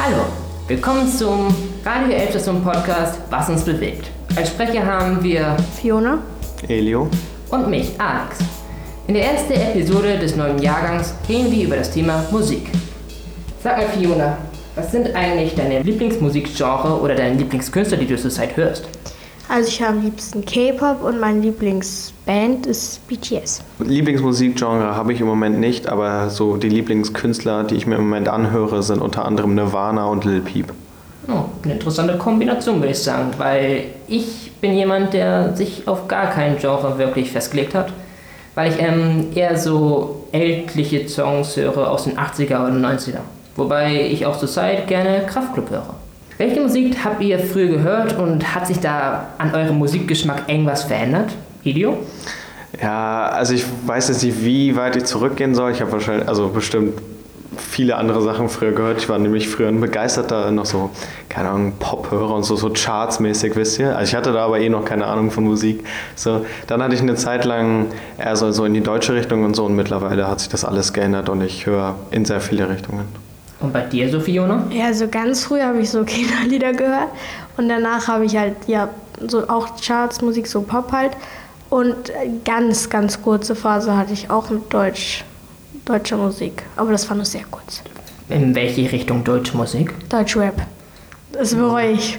Hallo, willkommen zum Radio Elbstation Podcast Was uns bewegt. Als Sprecher haben wir Fiona, Elio und mich, Alex. In der ersten Episode des neuen Jahrgangs reden wir über das Thema Musik. Sag mal Fiona, was sind eigentlich deine Lieblingsmusikgenre oder deine Lieblingskünstler, die du zurzeit hörst? also ich habe am liebsten K-Pop und meine Lieblingsband ist BTS. Lieblingsmusikgenre habe ich im Moment nicht, aber so die Lieblingskünstler, die ich mir im Moment anhöre, sind unter anderem Nirvana und Lil Peep. Oh, eine interessante Kombination, würde ich sagen, weil ich bin jemand, der sich auf gar kein Genre wirklich festgelegt hat, weil ich eher so ältliche Songs höre aus den 80er oder 90er, wobei ich auch zurzeit gerne Kraftklub höre. Welche Musik habt ihr früher gehört und hat sich da an eurem Musikgeschmack irgendwas verändert? Elio? Ja, also ich weiß jetzt nicht, wie weit ich zurückgehen soll. Ich habe wahrscheinlich, also bestimmt viele andere Sachen früher gehört. Ich war nämlich früher ein begeisterter, noch so, keine Ahnung, Pop-Hörer und so Charts-mäßig, wisst ihr. Also ich hatte da aber noch keine Ahnung von Musik. So, dann hatte ich eine Zeit lang eher so in die deutsche Richtung und so und mittlerweile hat sich das alles geändert und ich höre in sehr viele Richtungen. Und bei dir, Fiona? Ja, also ganz früh habe ich so Kinderlieder gehört und danach habe ich halt, ja, so auch Chartsmusik, so Pop halt. Und ganz kurze Phase hatte ich auch mit deutscher Musik, aber das war nur sehr kurz. In welche Richtung deutsche Musik? Deutschrap. Das bereue ich.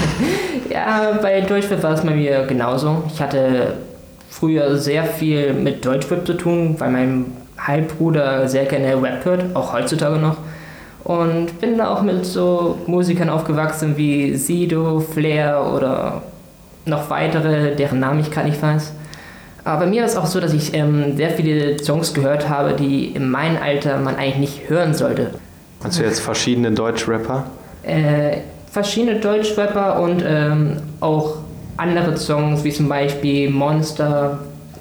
Ja, bei Deutschrap war es bei mir genauso. Ich hatte früher sehr viel mit Deutschrap zu tun, weil mein Halbbruder sehr gerne Rap hört, auch heutzutage noch. Und bin da auch mit so Musikern aufgewachsen wie Sido, Flair oder noch weitere, deren Namen ich gerade nicht weiß. Aber bei mir ist es auch so, dass ich sehr viele Songs gehört habe, die in meinem Alter man eigentlich nicht hören sollte. Meinst du jetzt verschiedene Deutschrapper? Verschiedene Deutschrapper und auch andere Songs, wie zum Beispiel Monster.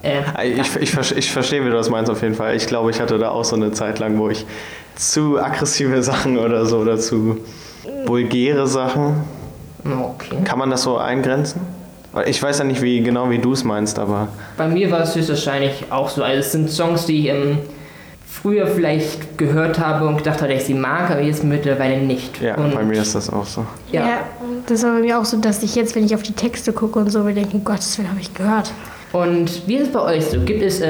Ich verstehe, wie du das meinst auf jeden Fall. Ich glaube, ich hatte da auch so eine Zeit lang, wo ich zu aggressive Sachen oder so oder zu vulgäre Sachen. Okay. Kann man das so eingrenzen? Weil ich weiß ja nicht, wie du es meinst, aber... Bei mir war es höchstwahrscheinlich auch so. Also es sind Songs, die ich früher vielleicht gehört habe und gedacht habe, dass ich sie mag, aber jetzt mittlerweile nicht. Ja, und bei mir ist das auch so. Ja, das war bei mir auch so, dass ich jetzt, wenn ich auf die Texte gucke und so, mir denke, um Gottes Willen, habe ich gehört. Und wie ist es bei euch so? Gibt es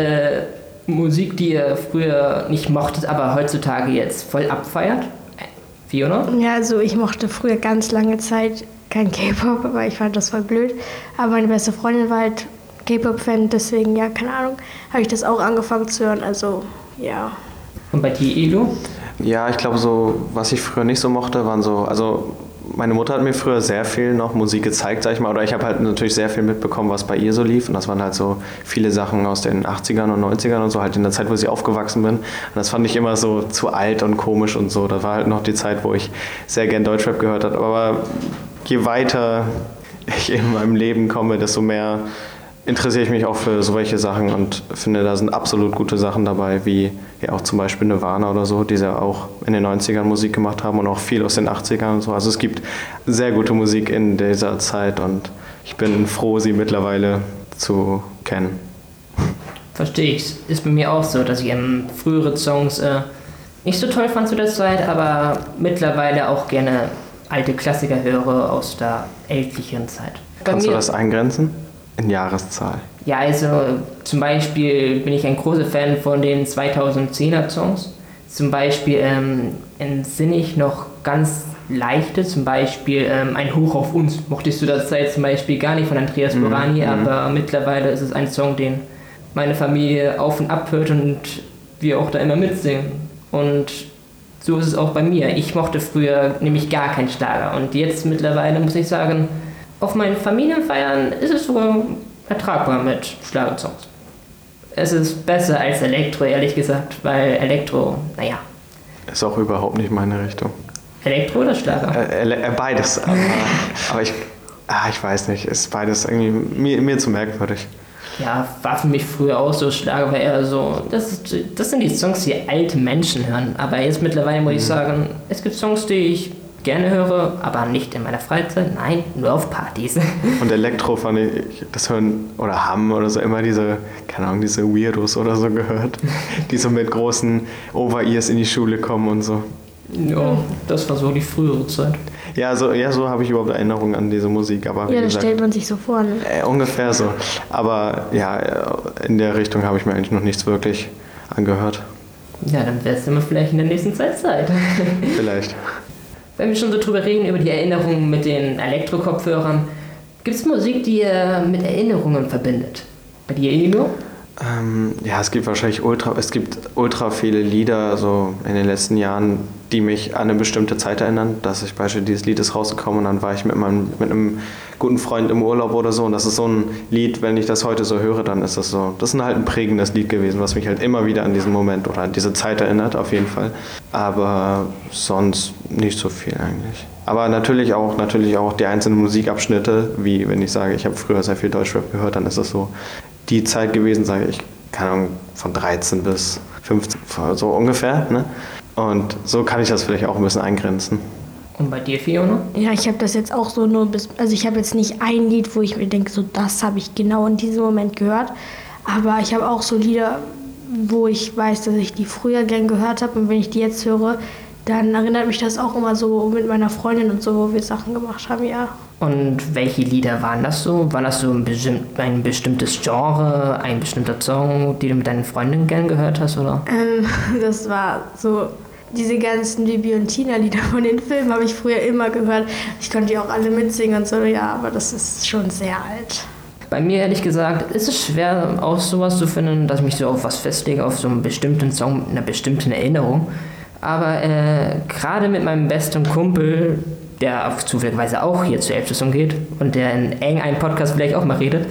Musik, die ihr früher nicht mochtet, aber heutzutage jetzt voll abfeiert? Fiona? Ja, also ich mochte früher ganz lange Zeit kein K-Pop, aber ich fand das voll blöd. Aber meine beste Freundin war halt K-Pop-Fan, deswegen, ja, keine Ahnung, habe ich das auch angefangen zu hören, also, ja. Und bei dir, Elio? Ja, ich glaube so, was ich früher nicht so mochte, waren so, also meine Mutter hat mir früher sehr viel noch Musik gezeigt, sag ich mal, oder ich habe halt natürlich sehr viel mitbekommen, was bei ihr so lief und das waren halt so viele Sachen aus den 80ern und 90ern und so, halt in der Zeit, wo sie aufgewachsen bin und das fand ich immer so zu alt und komisch und so, das war halt noch die Zeit, wo ich sehr gern Deutschrap gehört habe, aber je weiter ich in meinem Leben komme, desto mehr interessiere ich mich auch für solche Sachen und finde, da sind absolut gute Sachen dabei, wie ja auch zum Beispiel Nirvana oder so, die ja auch in den 90ern Musik gemacht haben und auch viel aus den 80ern und so. Also es gibt sehr gute Musik in dieser Zeit und ich bin froh, sie mittlerweile zu kennen. Verstehe ich. Ist bei mir auch so, dass ich frühere Songs nicht so toll fand zu der Zeit, aber mittlerweile auch gerne alte Klassiker höre aus der ältlichen Zeit. Kannst du das eingrenzen? In Jahreszahl? Ja, also zum Beispiel bin ich ein großer Fan von den 2010er Songs. Zum Beispiel entsinne ich noch ganz leichte, zum Beispiel Ein Hoch auf uns. Mochtest du das Zeit zum Beispiel gar nicht von Andreas Burani, aber mittlerweile ist es ein Song, den meine Familie auf und ab hört und wir auch da immer mitsingen. Und so ist es auch bei mir. Ich mochte früher nämlich gar keinen Schlager und jetzt mittlerweile muss ich sagen, auf meinen Familienfeiern ist es sogar ertragbar mit Schlagersongs. Es ist besser als Elektro, ehrlich gesagt, weil Elektro, naja. Ist auch überhaupt nicht meine Richtung. Elektro oder Schlager? Beides, aber ich weiß nicht, ist beides irgendwie mir zu merkwürdig. Ja, war für mich früher auch so, Schlager war eher so, das sind die Songs, die alte Menschen hören. Aber jetzt mittlerweile muss ich sagen, es gibt Songs, die ich gerne höre, aber nicht in meiner Freizeit, nein, nur auf Partys. Und Elektro fand ich, das hören oder haben oder so immer diese, keine Ahnung, diese Weirdos oder so gehört, die so mit großen Over-Ears in die Schule kommen und so. Ja, das war so die frühere Zeit. Ja, so habe ich überhaupt Erinnerungen an diese Musik. Aber wie Ja, das gesagt, stellt man sich so vor. Ne? ungefähr so. Aber ja, in der Richtung habe ich mir eigentlich noch nichts wirklich angehört. Ja, dann wär's immer vielleicht in der nächsten Zeit. Vielleicht. Wenn wir schon so drüber reden, über die Erinnerungen mit den Elektro-Kopfhörern, gibt es Musik, die ihr mit Erinnerungen verbindet? Bei dir, Emilio? Ja, es gibt ultra viele Lieder so in den letzten Jahren, die mich an eine bestimmte Zeit erinnern, dass ich beispielsweise dieses Lied ist rausgekommen und dann war ich mit einem guten Freund im Urlaub oder so und das ist so ein Lied, wenn ich das heute so höre, dann ist das ist halt ein prägendes Lied gewesen, was mich halt immer wieder an diesen Moment oder an diese Zeit erinnert, auf jeden Fall. Aber sonst nicht so viel eigentlich. Aber natürlich auch die einzelnen Musikabschnitte, wie wenn ich sage, ich habe früher sehr viel Deutschrap gehört, dann ist das so die Zeit gewesen, sage ich, keine Ahnung, von 13 bis 15, so ungefähr. Ne? Und so kann ich das vielleicht auch ein bisschen eingrenzen. Und bei dir, Fiona? Ja, ich habe das jetzt auch so also ich habe jetzt nicht ein Lied, wo ich mir denke, so das habe ich genau in diesem Moment gehört. Aber ich habe auch so Lieder, wo ich weiß, dass ich die früher gern gehört habe und wenn ich die jetzt höre, dann erinnert mich das auch immer so mit meiner Freundin und so, wo wir Sachen gemacht haben, ja. Und welche Lieder waren das so? War das so ein bestimmtes Genre, ein bestimmter Song, den du mit deinen Freundinnen gern gehört hast, oder? Das war so, diese ganzen Bibi und Tina-Lieder von den Filmen habe ich früher immer gehört. Ich konnte die auch alle mitsingen und so, ja, aber das ist schon sehr alt. Bei mir, ehrlich gesagt, ist es schwer, auch sowas zu finden, dass ich mich so auf was festlege, auf so einen bestimmten Song mit einer bestimmten Erinnerung. Aber gerade mit meinem besten Kumpel, der zufälligerweise auch hier zur Elbstation geht und der in irgendeinem Podcast vielleicht auch mal redet,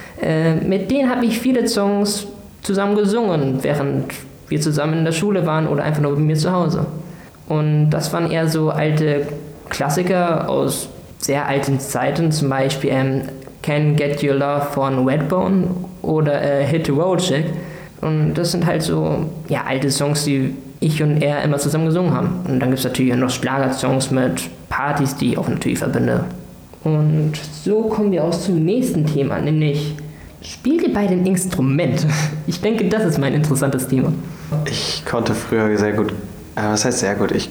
mit denen habe ich viele Songs zusammen gesungen, während wir zusammen in der Schule waren oder einfach nur bei mir zu Hause. Und das waren eher so alte Klassiker aus sehr alten Zeiten, zum Beispiel Can't Get Your Love von Redbone oder Hit the Road Chick. Und das sind halt so alte Songs, die ich und er immer zusammen gesungen haben. Und dann gibt es natürlich noch Schlagersongs mit Partys, die ich auch natürlich verbinde. Und so kommen wir auch zum nächsten Thema, nämlich spielt ihr beide ein Instrument? Ich denke, das ist mein interessantes Thema. Ich konnte früher sehr gut, was heißt sehr gut? Ich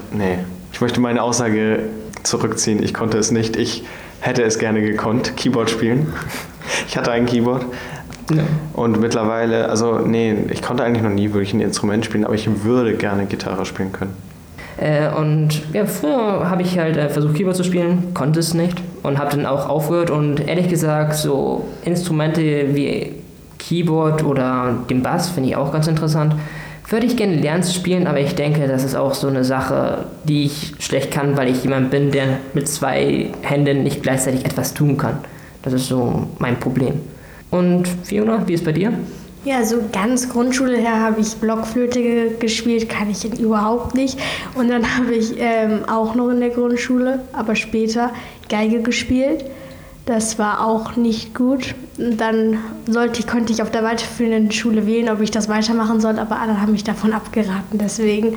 möchte meine Aussage zurückziehen. Ich konnte es nicht. Ich hätte es gerne gekonnt, Keyboard spielen. Ich hatte ein Keyboard. Ja. Und mittlerweile, ich konnte eigentlich noch nie wirklich ein Instrument spielen, aber ich würde gerne Gitarre spielen können. Früher habe ich halt versucht Keyboard zu spielen, konnte es nicht und habe dann auch aufgehört und ehrlich gesagt so Instrumente wie Keyboard oder den Bass finde ich auch ganz interessant. Würde ich gerne lernen zu spielen, aber ich denke, das ist auch so eine Sache, die ich schlecht kann, weil ich jemand bin, der mit 2 Händen nicht gleichzeitig etwas tun kann. Das ist so mein Problem. Und Fiona, wie ist bei dir? Ja, so ganz Grundschule her habe ich Blockflöte gespielt, kann ich überhaupt nicht. Und dann habe ich auch noch in der Grundschule, aber später Geige gespielt. Das war auch nicht gut. Und dann konnte ich auf der weiterführenden Schule wählen, ob ich das weitermachen soll, aber alle haben mich davon abgeraten. Deswegen,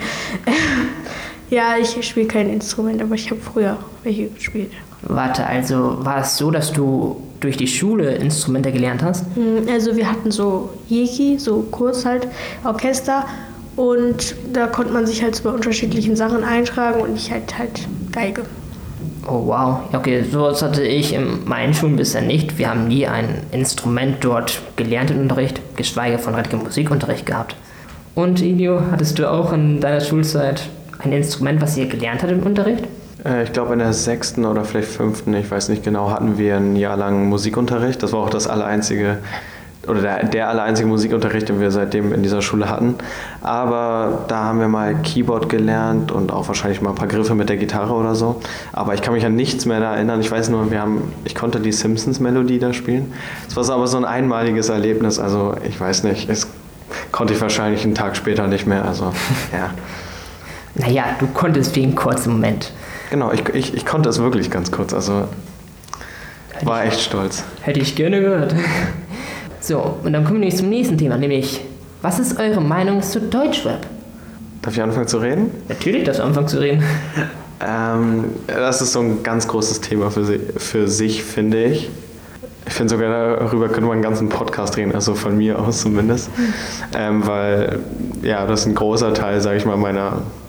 ich spiele kein Instrument, aber ich habe früher welche gespielt. Warte, also war es so, dass du durch die Schule Instrumente gelernt hast? Also wir hatten so Jeki, so kurz halt Orchester und da konnte man sich halt so bei unterschiedlichen Sachen eintragen und ich halt Geige. Oh wow, okay, sowas hatte ich in meinen Schulen bisher nicht. Wir haben nie ein Instrument dort gelernt im Unterricht, geschweige von richtigem Musikunterricht gehabt. Und Ilio, hattest du auch in deiner Schulzeit ein Instrument, was ihr gelernt habt im Unterricht? Ich glaube in der 6. oder vielleicht 5., ich weiß nicht genau, hatten wir ein Jahr lang Musikunterricht. Das war auch der allereinzige Musikunterricht, den wir seitdem in dieser Schule hatten. Aber da haben wir mal Keyboard gelernt und auch wahrscheinlich mal ein paar Griffe mit der Gitarre oder so. Aber ich kann mich an nichts mehr erinnern. Ich weiß nur, ich konnte die Simpsons-Melodie da spielen. Es war aber so ein einmaliges Erlebnis. Also ich weiß nicht, es konnte ich wahrscheinlich einen Tag später nicht mehr. Also ja. Naja, du konntest wie einen kurzen Moment. Genau, ich konnte es wirklich ganz kurz, also war echt stolz. Hätte ich gerne gehört. So, und dann kommen wir nämlich zum nächsten Thema, nämlich, was ist eure Meinung zu Deutschrap? Darf ich anfangen zu reden? Natürlich darfst du anfangen zu reden. Das ist so ein ganz großes Thema für sich, finde ich. Ich finde sogar, darüber könnte man einen ganzen Podcast reden, also von mir aus zumindest. Weil, das ist ein großer Teil, sage ich mal, meiner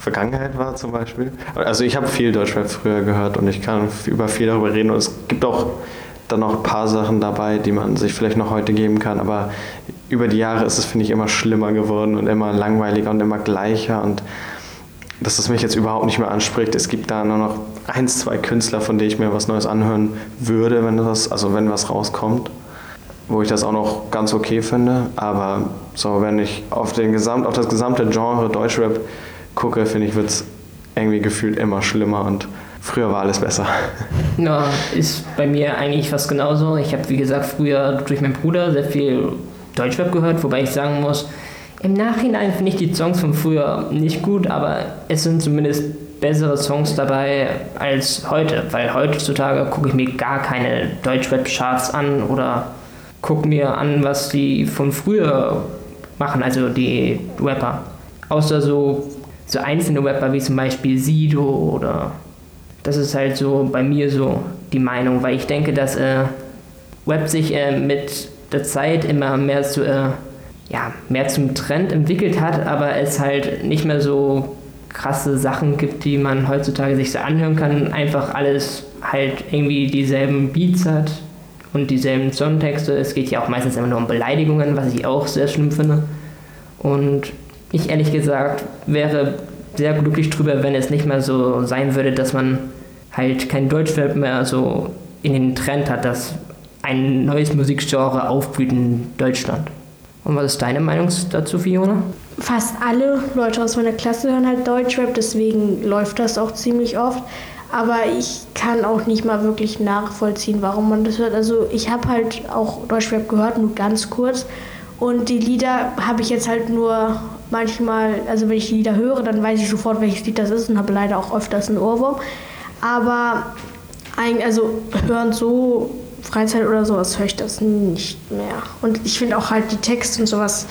Vergangenheit war zum Beispiel. Also ich habe viel Deutschrap früher gehört und ich kann über viel darüber reden und es gibt auch dann noch ein paar Sachen dabei, die man sich vielleicht noch heute geben kann, aber über die Jahre ist es, finde ich, immer schlimmer geworden und immer langweiliger und immer gleicher und dass es mich jetzt überhaupt nicht mehr anspricht. Es gibt da nur noch 1, 2 Künstler, von denen ich mir was Neues anhören würde, wenn was rauskommt, wo ich das auch noch ganz okay finde, aber so, wenn ich auf das gesamte Genre Deutschrap gucke, finde ich, wird es irgendwie gefühlt immer schlimmer und früher war alles besser. Ja, ist bei mir eigentlich fast genauso. Ich habe, wie gesagt, früher durch meinen Bruder sehr viel Deutschrap gehört, wobei ich sagen muss, im Nachhinein finde ich die Songs von früher nicht gut, aber es sind zumindest bessere Songs dabei als heute, weil heutzutage gucke ich mir gar keine Deutschrap-Charts an oder gucke mir an, was die von früher machen, also die Rapper. Außer so einzelne Rapper wie zum Beispiel Sido oder... Das ist halt so bei mir so die Meinung, weil ich denke, dass Rap sich mit der Zeit immer mehr mehr zum Trend entwickelt hat, aber es halt nicht mehr so krasse Sachen gibt, die man heutzutage sich so anhören kann. Einfach alles halt irgendwie dieselben Beats hat und dieselben Songtexte. Es geht ja auch meistens immer nur um Beleidigungen, was ich auch sehr schlimm finde. Und ich ehrlich gesagt wäre sehr glücklich drüber, wenn es nicht mehr so sein würde, dass man halt kein Deutschrap mehr so in den Trend hat, dass ein neues Musikgenre aufblüht in Deutschland. Und was ist deine Meinung dazu, Fiona? Fast alle Leute aus meiner Klasse hören halt Deutschrap, deswegen läuft das auch ziemlich oft. Aber ich kann auch nicht mal wirklich nachvollziehen, warum man das hört. Also ich habe halt auch Deutschrap gehört, nur ganz kurz. Und die Lieder habe ich jetzt halt nur manchmal, also wenn ich die Lieder höre, dann weiß ich sofort, welches Lied das ist und habe leider auch öfters einen Ohrwurm. Aber also hören so Freizeit oder sowas höre ich das nicht mehr. Und ich finde auch halt die Texte und sowas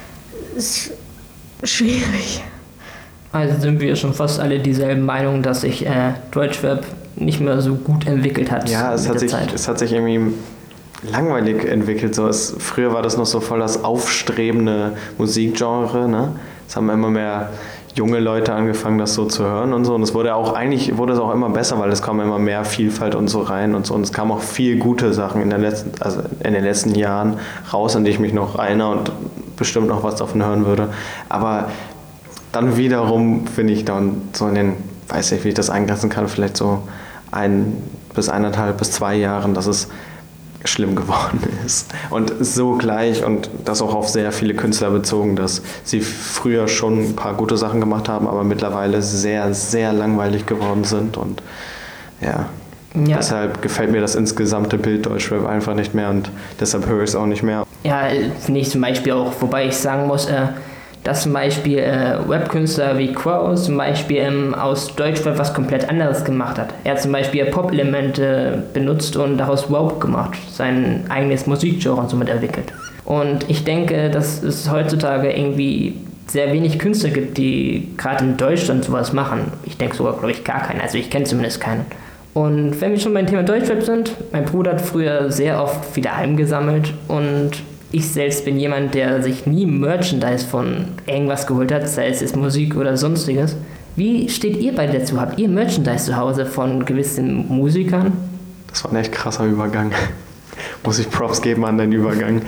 ist schwierig. Also sind wir schon fast alle dieselben Meinung, dass sich Deutschrap nicht mehr so gut entwickelt hat. Ja, es hat sich irgendwie langweilig entwickelt. Früher war das noch so voll das aufstrebende Musikgenre. Ne? Es haben immer mehr junge Leute angefangen, das so zu hören und so. Und es wurde es auch immer besser, weil es kam immer mehr Vielfalt und so rein und so. Und es kamen auch viel gute Sachen in den letzten Jahren raus, an die ich mich noch erinnere und bestimmt noch was davon hören würde. Aber dann wiederum finde ich dann so weiß nicht, wie ich das eingrenzen kann, vielleicht so 1 bis 1,5 bis 2 Jahren, dass es schlimm geworden ist. Und so gleich und das auch auf sehr viele Künstler bezogen, dass sie früher schon ein paar gute Sachen gemacht haben, aber mittlerweile sehr, sehr langweilig geworden sind. Und ja. Deshalb gefällt mir das insgesamte Bild Deutschrap einfach nicht mehr und deshalb höre ich es auch nicht mehr. Ja, finde ich zum Beispiel auch, wobei ich sagen muss, dass zum Beispiel Webkünstler wie Crow zum Beispiel aus Deutschrap was komplett anderes gemacht hat. Er hat zum Beispiel Pop-Elemente benutzt und daraus Rap gemacht, sein eigenes Musikgenre und somit entwickelt. Und ich denke, dass es heutzutage irgendwie sehr wenig Künstler gibt, die gerade in Deutschland sowas machen. Ich denke sogar, glaube ich, gar keinen. Also ich kenne zumindest keinen. Und wenn wir schon beim Thema Deutschrap sind, mein Bruder hat früher sehr oft viele Alben gesammelt und ich selbst bin jemand, der sich nie Merchandise von irgendwas geholt hat, sei es jetzt Musik oder sonstiges. Wie steht ihr beide dazu? Habt ihr Merchandise zu Hause von gewissen Musikern? Das war ein echt krasser Übergang. Muss ich Props geben an den Übergang.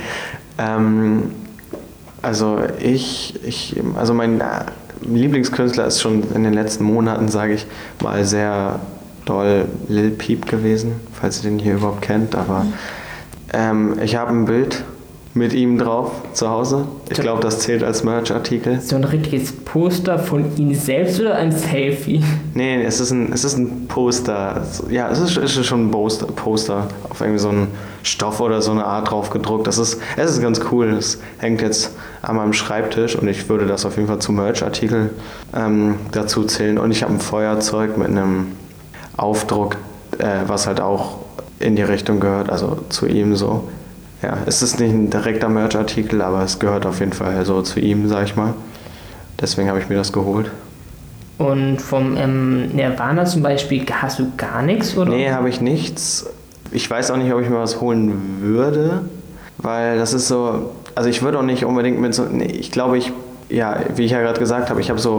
Also mein Lieblingskünstler ist schon in den letzten Monaten, sage ich mal, sehr doll Lil Peep gewesen, falls ihr den hier überhaupt kennt. Aber ich habe ein Bild mit ihm drauf zu Hause. Ich glaube, das zählt als Merch-Artikel. So ein richtiges Poster von ihm selbst oder ein Selfie? Nee, es ist ein Poster. Ja, es ist schon ein Poster auf irgendwie so einen Stoff oder so eine Art drauf gedruckt. Es ist ganz cool. Es hängt jetzt an meinem Schreibtisch und ich würde das auf jeden Fall zum Merch-Artikel dazu zählen. Und ich habe ein Feuerzeug mit einem Aufdruck, was halt auch in die Richtung gehört, also zu ihm so. Ja, es ist nicht ein direkter Merch-Artikel, aber es gehört auf jeden Fall so zu ihm, sag ich mal. Deswegen habe ich mir das geholt. Und vom Nirvana zum Beispiel hast du gar nichts, oder? Nee, habe ich nichts. Ich weiß auch nicht, ob ich mir was holen würde, weil das ist so, also ich würde auch nicht unbedingt mit so, nee, ich glaube, wie ich ja gerade gesagt habe, ich habe so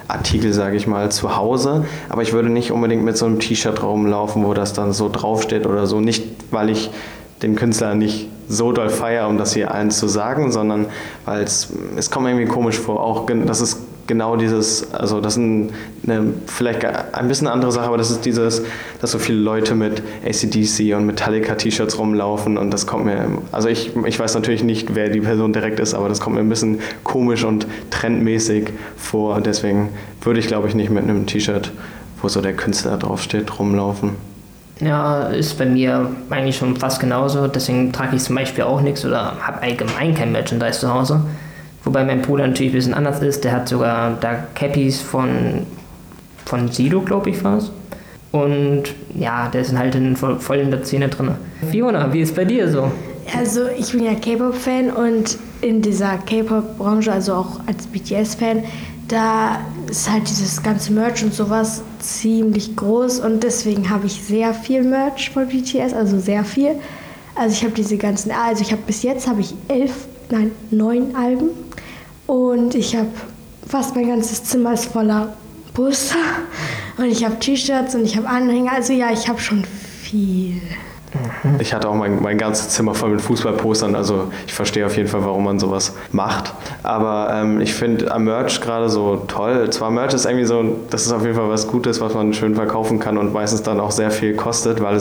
Artikel, sage ich mal, zu Hause, aber ich würde nicht unbedingt mit so einem T-Shirt rumlaufen, wo das dann so draufsteht oder so. Nicht, weil ich den Künstler nicht so doll feiere, um das hier allen zu sagen, sondern weil es kommt mir irgendwie komisch vor. Auch das ist genau dieses, also das ist vielleicht ein bisschen andere Sache, aber das ist dieses, dass so viele Leute mit AC/DC und Metallica-T-Shirts rumlaufen und das kommt mir, also ich weiß natürlich nicht, wer die Person direkt ist, aber das kommt mir ein bisschen komisch und trendmäßig vor. Deswegen würde ich, glaube ich, nicht mit einem T-Shirt, wo so der Künstler draufsteht, rumlaufen. Ja, ist bei mir eigentlich schon fast genauso. Deswegen trage ich zum Beispiel auch nichts oder habe allgemein kein Merchandise zu Hause. Wobei mein Bruder natürlich ein bisschen anders ist. Der hat sogar da Cappies von Sido, glaube ich, war es. Und ja, der ist halt voll in der Szene drin. Fiona, wie ist bei dir so? Also ich bin ja K-Pop-Fan und in dieser K-Pop-Branche, also auch als BTS-Fan, da ist halt dieses ganze Merch und sowas ziemlich groß und deswegen habe ich sehr viel Merch von BTS, also sehr viel. Also ich habe bis jetzt habe ich 9 Alben und ich habe fast mein ganzes Zimmer ist voller Poster und ich habe T-Shirts und ich habe Anhänger, also ja, ich habe schon viel. Ich hatte auch mein ganzes Zimmer voll mit Fußballpostern, also ich verstehe auf jeden Fall, warum man sowas macht. Aber ich finde am Merch gerade so toll. Zwar Merch ist irgendwie so, das ist auf jeden Fall was Gutes, was man schön verkaufen kann und meistens dann auch sehr viel kostet, weil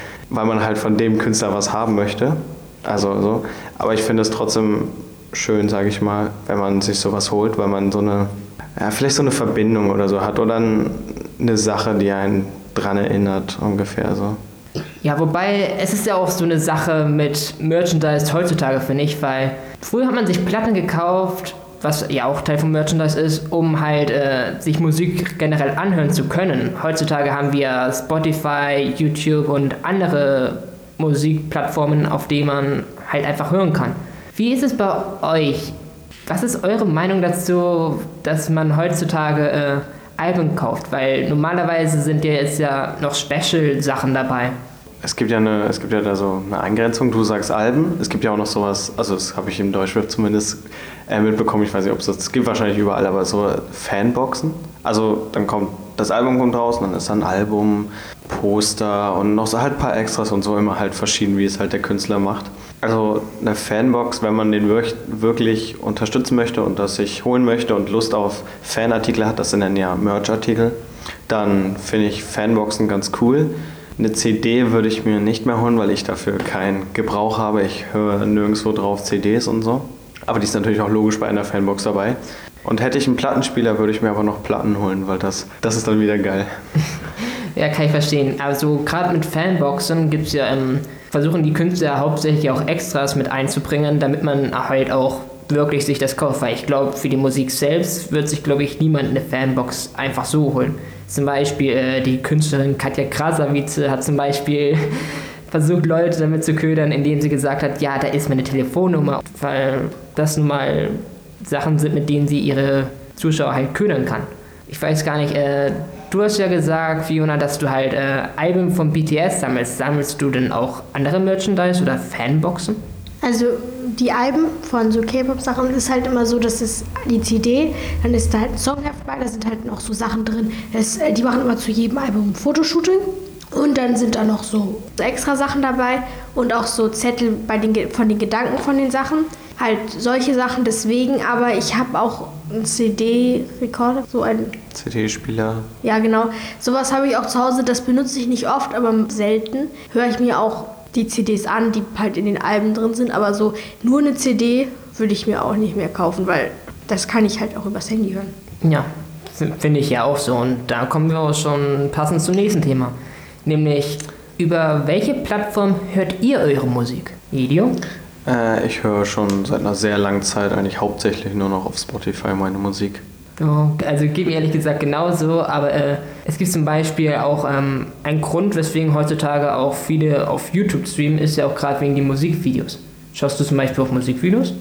man halt von dem Künstler was haben möchte. Also so. Aber ich finde es trotzdem schön, sage ich mal, wenn man sich sowas holt, weil man vielleicht so eine Verbindung oder so hat oder eine Sache, die einen dran erinnert, ungefähr so. Ja, wobei es ist ja auch so eine Sache mit Merchandise heutzutage, finde ich, weil früher hat man sich Platten gekauft, was ja auch Teil von Merchandise ist, um halt sich Musik generell anhören zu können. Heutzutage haben wir Spotify, YouTube und andere Musikplattformen, auf denen man halt einfach hören kann. Wie ist es bei euch? Was ist eure Meinung dazu, dass man heutzutage Alben kauft? Weil normalerweise sind ja jetzt ja noch Special-Sachen dabei. Es gibt ja da so eine Eingrenzung, du sagst Alben, es gibt ja auch noch sowas, also das habe ich im Deutschrap zumindest mitbekommen, ich weiß nicht, ob es gibt wahrscheinlich überall, aber so Fanboxen. Also dann das Album kommt raus und dann ist da ein Album, Poster und noch so halt ein paar Extras und so, immer halt verschieden, wie es halt der Künstler macht. Also eine Fanbox, wenn man den wirklich unterstützen möchte und das sich holen möchte und Lust auf Fanartikel hat, das sind dann ja Merch-Artikel, dann finde ich Fanboxen ganz cool. Eine CD würde ich mir nicht mehr holen, weil ich dafür keinen Gebrauch habe. Ich höre nirgendwo drauf CDs und so. Aber die ist natürlich auch logisch bei einer Fanbox dabei. Und hätte ich einen Plattenspieler, würde ich mir aber noch Platten holen, weil das ist dann wieder geil. Ja, kann ich verstehen. Also gerade mit Fanboxen gibt's ja, versuchen die Künstler hauptsächlich auch Extras mit einzubringen, damit man halt auch wirklich sich das kauft. Weil ich glaube, für die Musik selbst wird sich, glaube ich, niemand eine Fanbox einfach so holen. Zum Beispiel die Künstlerin Katja Krasavice hat zum Beispiel versucht, Leute damit zu ködern, indem sie gesagt hat, ja, da ist meine Telefonnummer, weil das nun mal Sachen sind, mit denen sie ihre Zuschauer halt ködern kann. Ich weiß gar nicht, du hast ja gesagt, Fiona, dass du halt Alben von BTS sammelst. Sammelst du denn auch andere Merchandise oder Fanboxen? Also die Alben von so K-Pop-Sachen ist halt immer so, dass es die CD, dann ist da halt ein Songheft bei, da sind halt noch so Sachen drin. Die machen immer zu jedem Album ein Fotoshooting und dann sind da noch so extra Sachen dabei und auch so Zettel von den Gedanken von den Sachen. Halt solche Sachen deswegen, aber ich habe auch einen CD-Rekorder, so ein CD-Spieler. Ja, genau. Sowas habe ich auch zu Hause, das benutze ich nicht oft, aber selten. Höre ich mir auch die CDs an, die halt in den Alben drin sind, aber so nur eine CD würde ich mir auch nicht mehr kaufen, weil das kann ich halt auch übers Handy hören. Ja, finde ich ja auch so und da kommen wir auch schon passend zum nächsten Thema, nämlich über welche Plattform hört ihr eure Musik? Video? Ich höre schon seit einer sehr langen Zeit eigentlich hauptsächlich nur noch auf Spotify meine Musik. Also geht mir ehrlich gesagt genauso, aber es gibt zum Beispiel auch einen Grund, weswegen heutzutage auch viele auf YouTube streamen, ist ja auch gerade wegen den Musikvideos. Schaust du zum Beispiel auf Musikvideos?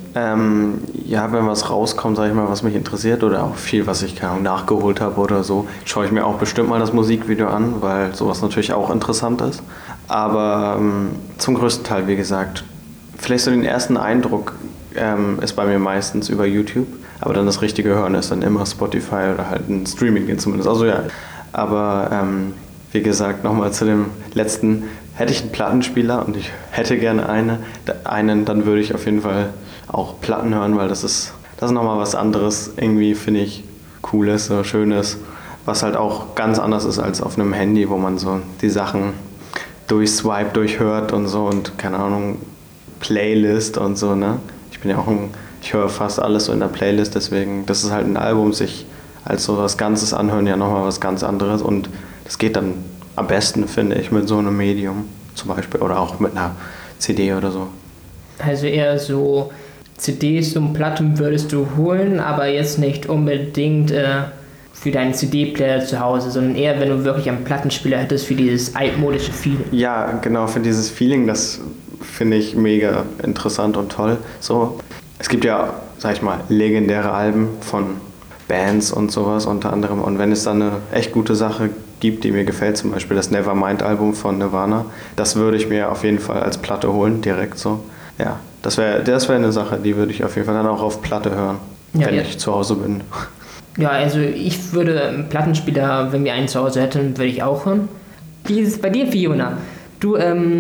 Ja, wenn was rauskommt, sag ich mal, was mich interessiert oder auch viel, was ich nachgeholt habe oder so, schaue ich mir auch bestimmt mal das Musikvideo an, weil sowas natürlich auch interessant ist. Aber zum größten Teil, wie gesagt, vielleicht so den ersten Eindruck ist bei mir meistens über YouTube. Aber dann das richtige Hören ist dann immer Spotify oder halt ein Streaming zumindest. Also ja, aber wie gesagt, nochmal zu dem letzten, hätte ich einen Plattenspieler und ich hätte gerne einen, dann würde ich auf jeden Fall auch Platten hören, weil das ist nochmal was anderes, irgendwie finde ich Cooles, so Schönes, was halt auch ganz anders ist als auf einem Handy, wo man so die Sachen durchhört und so und keine Ahnung, Playlist und so, ne? Ich höre fast alles so in der Playlist, deswegen, das ist halt ein Album, sich als so was Ganzes anhören, ja nochmal was ganz anderes und das geht dann am besten, finde ich, mit so einem Medium zum Beispiel oder auch mit einer CD oder so. Also eher so CDs und Platten würdest du holen, aber jetzt nicht unbedingt für deinen CD-Player zu Hause, sondern eher, wenn du wirklich einen Plattenspieler hättest für dieses altmodische Feeling. Ja, genau, für dieses Feeling, das finde ich mega interessant und toll. So, es gibt ja, sag ich mal, legendäre Alben von Bands und sowas unter anderem. Und wenn es dann eine echt gute Sache gibt, die mir gefällt, zum Beispiel das Nevermind-Album von Nirvana, das würde ich mir auf jeden Fall als Platte holen, direkt so. Ja, das wär eine Sache, die würde ich auf jeden Fall dann auch auf Platte hören, wenn ich zu Hause bin. Ja, also ich würde einen Plattenspieler, wenn wir einen zu Hause hätten, würde ich auch hören. Wie ist es bei dir, Fiona? Du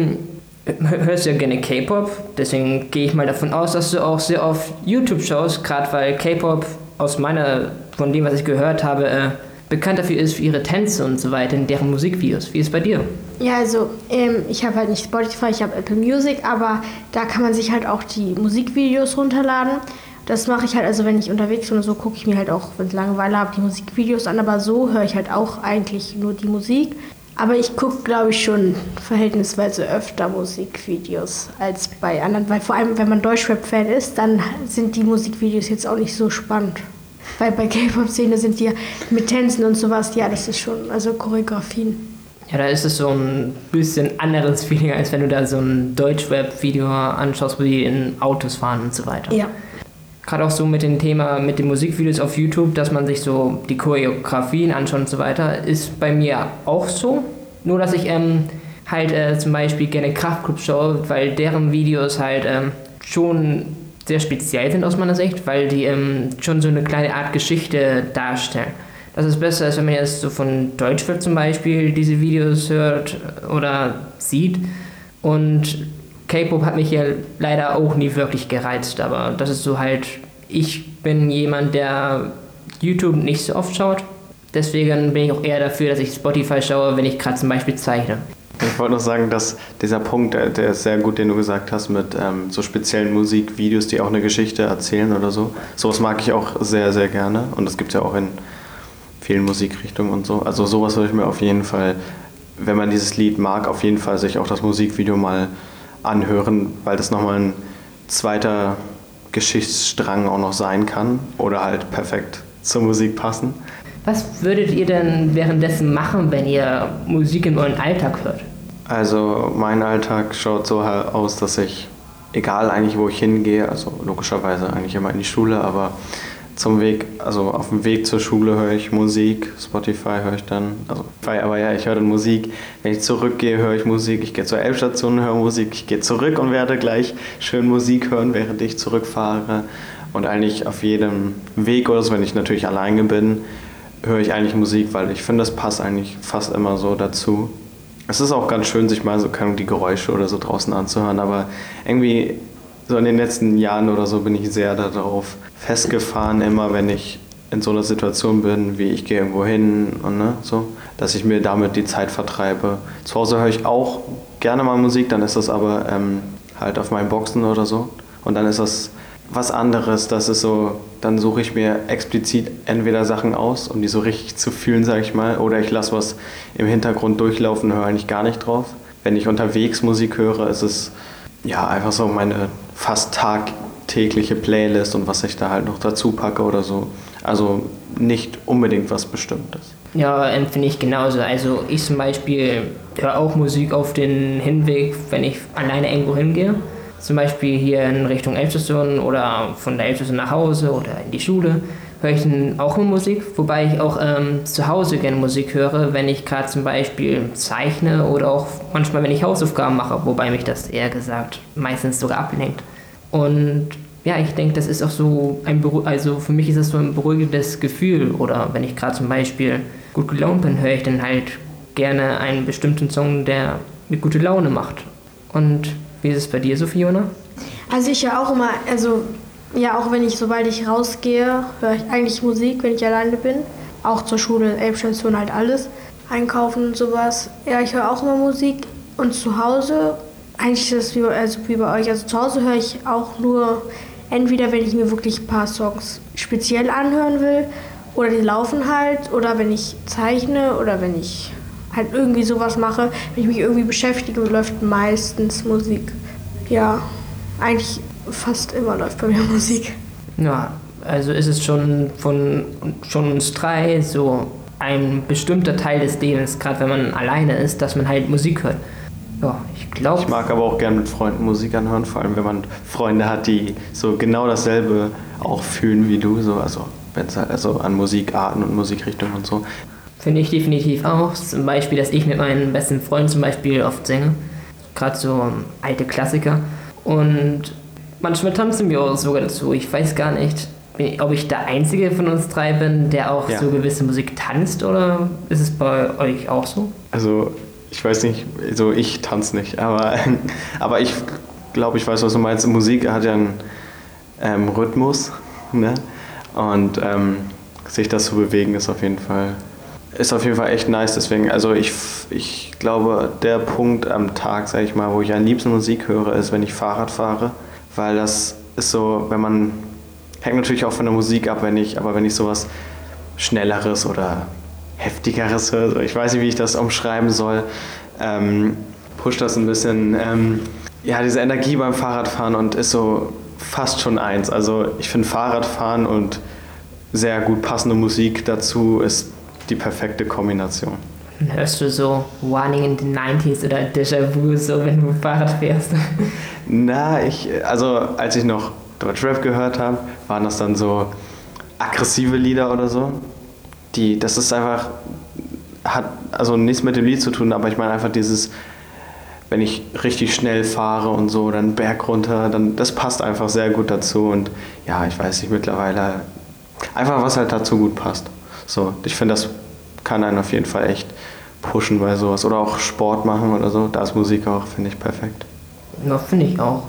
hörst ja gerne K-Pop, deswegen gehe ich mal davon aus, dass du auch sehr oft YouTube schaust, gerade weil K-Pop von dem, was ich gehört habe, bekannt dafür ist für ihre Tänze und so weiter in deren Musikvideos. Wie ist es bei dir? Ja, also ich habe halt nicht Spotify, ich habe Apple Music, aber da kann man sich halt auch die Musikvideos runterladen. Das mache ich halt, also wenn ich unterwegs bin und so, gucke ich mir halt auch, wenn ich Langeweile habe, die Musikvideos an, aber so höre ich halt auch eigentlich nur die Musik. Aber ich gucke, glaube ich, schon verhältnisweise öfter Musikvideos als bei anderen, weil vor allem, wenn man Deutschrap-Fan ist, dann sind die Musikvideos jetzt auch nicht so spannend. Weil bei K-Pop-Szene sind die mit Tänzen und sowas, ja, das ist schon, also Choreografien. Ja, da ist es so ein bisschen anderes Feeling, als wenn du da so ein Deutschrap-Video anschaust, wo die in Autos fahren und so weiter. Ja. Gerade auch so mit dem Thema, mit den Musikvideos auf YouTube, dass man sich so die Choreografien anschaut und so weiter, ist bei mir auch so. Nur, dass ich zum Beispiel gerne Kraftklub schaue, weil deren Videos halt schon sehr speziell sind aus meiner Sicht, weil die schon so eine kleine Art Geschichte darstellen. Das ist besser, als wenn man jetzt so von Deutschrap zum Beispiel diese Videos hört oder sieht. Und K-Pop hat mich ja leider auch nie wirklich gereizt, aber das ist so halt, ich bin jemand, der YouTube nicht so oft schaut. Deswegen bin ich auch eher dafür, dass ich Spotify schaue, wenn ich gerade zum Beispiel zeichne. Ich wollte noch sagen, dass dieser Punkt, der ist sehr gut, den du gesagt hast, mit so speziellen Musikvideos, die auch eine Geschichte erzählen oder so. Sowas mag ich auch sehr, sehr gerne und das gibt es ja auch in vielen Musikrichtungen und so. Also sowas würde ich mir auf jeden Fall, wenn man dieses Lied mag, auf jeden Fall sich auch das Musikvideo mal anhören, weil das nochmal ein zweiter Geschichtsstrang auch noch sein kann oder halt perfekt zur Musik passen. Was würdet ihr denn währenddessen machen, wenn ihr Musik in euren Alltag hört? Also mein Alltag schaut so aus, dass ich, egal eigentlich wo ich hingehe, also logischerweise eigentlich immer in die Schule, aber auf dem Weg zur Schule höre ich Musik, Spotify höre ich dann, aber ja, ich höre dann Musik. Wenn ich zurückgehe, höre ich Musik. Ich gehe zur Elbstation, höre Musik. Ich gehe zurück und werde gleich schön Musik hören, während ich zurückfahre. Und eigentlich auf jedem Weg oder so, wenn ich natürlich alleine bin, höre ich eigentlich Musik, weil ich finde, das passt eigentlich fast immer so dazu. Es ist auch ganz schön, sich mal so die Geräusche oder so draußen anzuhören, aber irgendwie so in den letzten Jahren oder so bin ich sehr darauf festgefahren, immer wenn ich in so einer Situation bin, wie ich gehe irgendwo hin und so, dass ich mir damit die Zeit vertreibe. Zu Hause höre ich auch gerne mal Musik, dann ist das aber halt auf meinen Boxen oder so und dann ist das was anderes, das ist so, dann suche ich mir explizit entweder Sachen aus, um die so richtig zu fühlen, sage ich mal, oder ich lasse was im Hintergrund durchlaufen, höre eigentlich gar nicht drauf. Wenn ich unterwegs Musik höre, ist es ja einfach so meine fast tagtägliche Playlist und was ich da halt noch dazu packe oder so. Also nicht unbedingt was Bestimmtes. Ja, empfinde ich genauso. Also ich zum Beispiel höre auch Musik auf den Hinweg, wenn ich alleine irgendwo hingehe. Zum Beispiel hier in Richtung Elbstation oder von der Elbstation nach Hause oder in die Schule höre ich dann auch Musik, wobei ich auch zu Hause gerne Musik höre, wenn ich gerade zum Beispiel zeichne oder auch manchmal, wenn ich Hausaufgaben mache, wobei mich das eher gesagt meistens sogar ablenkt. Und ja, ich denke, das ist auch so also für mich ist das so ein beruhigendes Gefühl. Oder wenn ich gerade zum Beispiel gut gelaunt bin, höre ich dann halt gerne einen bestimmten Song, der mir gute Laune macht. Und wie ist es bei dir so, Fiona? Also ich höre auch immer, also ja, auch wenn sobald ich rausgehe, höre ich eigentlich Musik, wenn ich alleine bin. Auch zur Schule, Elbstation, halt alles. Einkaufen und sowas. Ja, ich höre auch immer Musik. Und zu Hause, eigentlich ist es wie bei euch. Also zu Hause höre ich auch nur, entweder wenn ich mir wirklich ein paar Songs speziell anhören will, oder die laufen halt, oder wenn ich zeichne, oder wenn ich halt irgendwie sowas mache. Wenn ich mich irgendwie beschäftige, läuft meistens Musik. Ja, eigentlich fast immer läuft bei mir Musik. Ja, also ist es schon von uns drei so ein bestimmter Teil des Lebens, gerade wenn man alleine ist, dass man halt Musik hört. Ja, ich glaube. Ich mag aber auch gerne mit Freunden Musik anhören, vor allem wenn man Freunde hat, die so genau dasselbe auch fühlen wie du, so, also wenn es halt also an Musikarten und Musikrichtungen und so. Finde ich definitiv auch. Zum Beispiel, dass ich mit meinen besten Freunden zum Beispiel oft singe. Gerade so alte Klassiker. Und manchmal tanzen wir auch sogar dazu. Ich weiß gar nicht, ob ich der Einzige von uns drei bin, der auch so gewisse Musik tanzt, oder ist es bei euch auch so? Also ich weiß nicht, also ich tanze nicht, aber ich glaube, ich weiß, was du meinst. Musik hat ja einen Rhythmus, ne? Und sich das zu bewegen ist auf jeden Fall echt nice. Deswegen, also ich glaube, der Punkt am Tag, sag ich mal, wo ich am liebsten Musik höre, ist, wenn ich Fahrrad fahre, weil das ist so, hängt natürlich auch von der Musik ab, wenn ich sowas Schnelleres oder Heftigeres höre, ich weiß nicht, wie ich das umschreiben soll, pusht das ein bisschen, diese Energie beim Fahrradfahren und ist so fast schon eins. Also ich finde Fahrradfahren und sehr gut passende Musik dazu ist die perfekte Kombination. Hörst du so Warning in the 90s oder Déjà-vu, so wenn du Fahrrad fährst? Na, als ich noch Deutschrap gehört habe, waren das dann so aggressive Lieder oder so. Das ist einfach, hat also nichts mit dem Lied zu tun, aber ich meine einfach dieses, wenn ich richtig schnell fahre und so, dann Berg runter, das passt einfach sehr gut dazu und ja, ich weiß nicht, mittlerweile einfach was halt dazu gut passt. So, ich finde, das kann einen auf jeden Fall echt pushen bei sowas oder auch Sport machen oder so, da ist Musik auch, finde ich, perfekt. Ja, finde ich auch.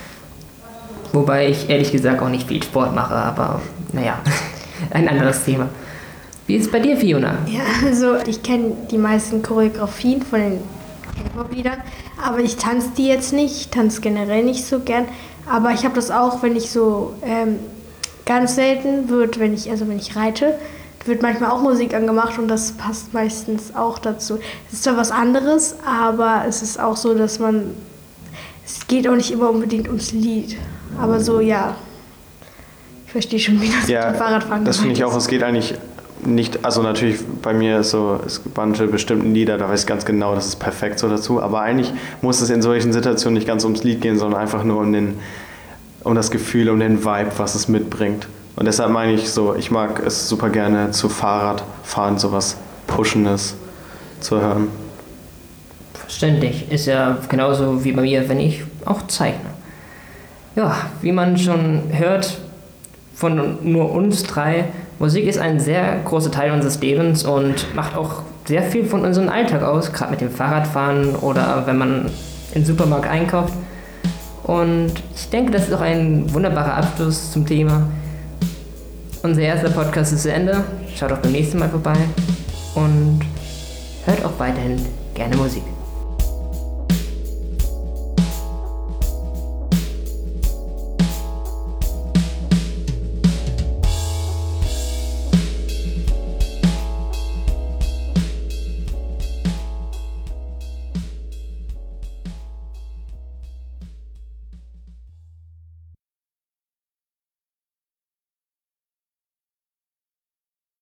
Wobei ich ehrlich gesagt auch nicht viel Sport mache, aber naja, ein anderes Thema. Wie ist es bei dir, Fiona? Ja, also ich kenne die meisten Choreografien von den K-Pop-Liedern, aber ich tanze die jetzt nicht, ich tanze generell nicht so gern. Aber ich habe das auch, wenn ich so ganz selten wenn ich reite, wird manchmal auch Musik angemacht und das passt meistens auch dazu. Es ist zwar was anderes, aber es ist auch so, dass es geht auch nicht immer unbedingt ums Lied. Aber so, ja, ich verstehe schon, wie das mit dem Fahrradfahren das finde ich auch, es geht eigentlich nicht, also natürlich bei mir ist so, es gibt manche bestimmten Lieder, da weiß ich ganz genau, das ist perfekt so dazu, aber eigentlich muss es in solchen Situationen nicht ganz ums Lied gehen, sondern einfach nur um das Gefühl, um den Vibe, was es mitbringt. Und deshalb meine ich so, ich mag es super gerne zu Fahrradfahren, sowas Pushendes zu hören. Verständlich, ist ja genauso wie bei mir, wenn ich auch zeichne. Ja, wie man schon hört von nur uns drei, Musik ist ein sehr großer Teil unseres Lebens und macht auch sehr viel von unserem Alltag aus, gerade mit dem Fahrradfahren oder wenn man im Supermarkt einkauft. Und ich denke, das ist auch ein wunderbarer Abschluss zum Thema. Unser erster Podcast ist zu Ende. Schaut auch beim nächsten Mal vorbei und hört auch weiterhin gerne Musik.